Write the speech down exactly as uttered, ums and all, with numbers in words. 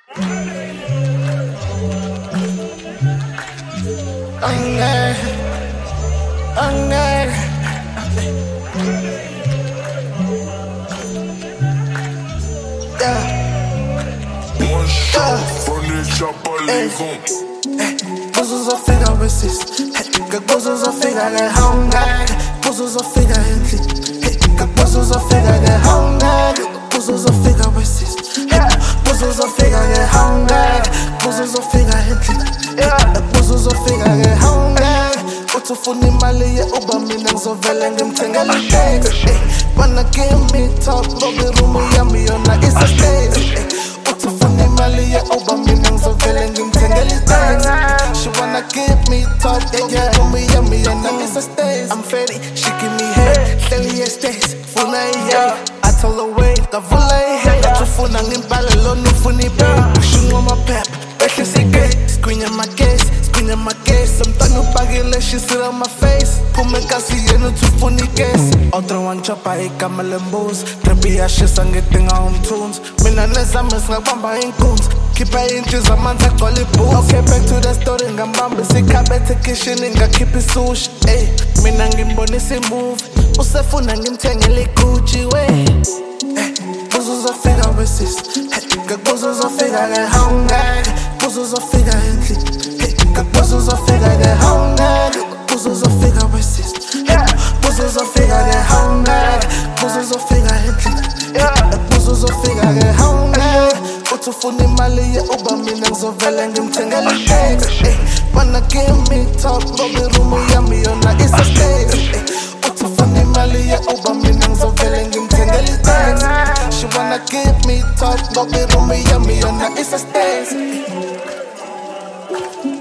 Angay, angay. Yeah. One shot from the chopper, leave him. Puso zofika wesisi, kakuzo zofika ke hungry. Puso zofika endlini, kakuzo zofika ke hungry. Puso zofika wesisi, puso zofika ke hungry. Puso zofika endlini, puso zofika ke hungry. Uthi ufuna imali ye uba mina ngizovele ngimthengela i-taxi. Wanna give me top, ngoba irumu yami yona isa stage. Uthi ufuna imali ye uba mina ngizovele ngimthengela i-taxi. She wanna give me top, yeah, irumu yami yona isa stage. I'm ready, she give me head, hleli ye-stays, funa i-yellow. I told her wait, ngavula i-head. Uthi ufuna ngimbale lona ufuna i-babe. Ushinqo amaphepha, ehlisa i-gate, screen my case. In my case, I'm done with baggy, she sit on my face. Pull me kasi yenu tu funny case. Otro one chopper, I come a lembos. Trebi ashes and getting on tunes. Mina nesa mes ngabamba in coons. Keep my inches, a man to call it booze. Okay, back to the story, ngambamba si kabete kitchen, nga keep it sushi. Ey, mina ngimboni si move. Usefuna ngimthengele Gucci way. Buzo zofika wesisi, kakuzo zofika ke hungry. Buzo zofika endlini. Puso zofika ke hungry. Puso zofika wesisi, puso zofika ke hungry. Puso zofika endlini, puso zofika ke hungry. Uthi ufuna imali ye uba mina ngizovele ngimthengela i-taxi. Wanna give me top, ngoba irumu yami yona isa stage. Uthi ufuna imali ye uba mina ngizovele ngimthengela i-taxi. She wanna give me top, ngoba irumu yami yona isa stage.